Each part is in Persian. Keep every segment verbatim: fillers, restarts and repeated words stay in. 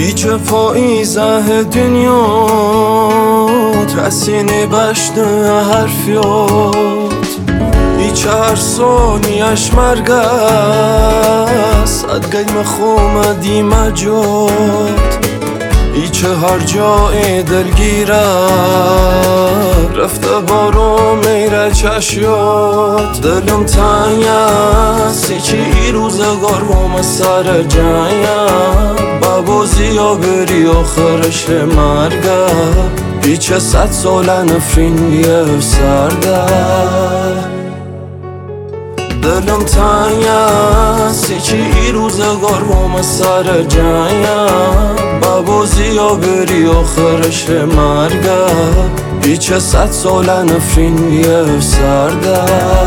هیچ پاییزه دنیا ترسینی بشته حرفیات هیچ هر ثانیش مرگ است صدقه مخوم دیمه جات هیچ هر جای دلگیره رفته بارو میره چشیات دلم تنگ است هیچی روزگار وام سر جنگ بابوزی یا بری آخرش مرگه هیچ صد ساله نفرین یه سرده دلم تنگ است هیچی روزگار وام سر جنگ بابوزی یا بری آخرش مرگه هیچ صد ساله نفرین یه سرده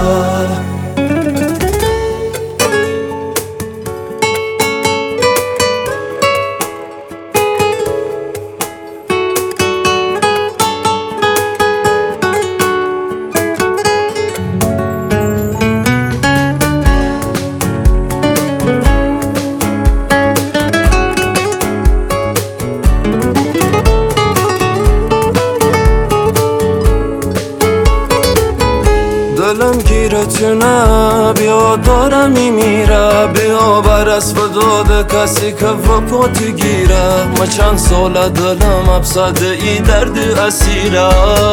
دلم گیرتونه بیا دارم میمیره بیا بر اسب داده کسی که وفاتی گیره ما چند ساله دلم ابسده ای درد اسیره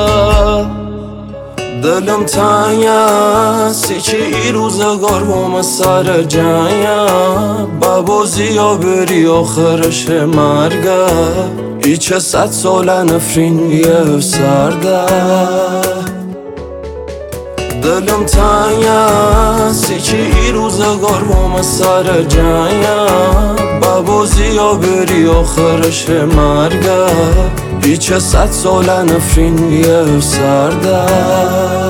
دلم تنگ است هیچی روزگار وام سر جنگ بابوزی یا بری آخرش مرگه هیچ صد ساله نفرین یه سرده دلم تنگ است هیچی روزگار وام سر جنگ بابوزی یا بری آخرش مرگه هیچ صد ساله نفرین یه سرده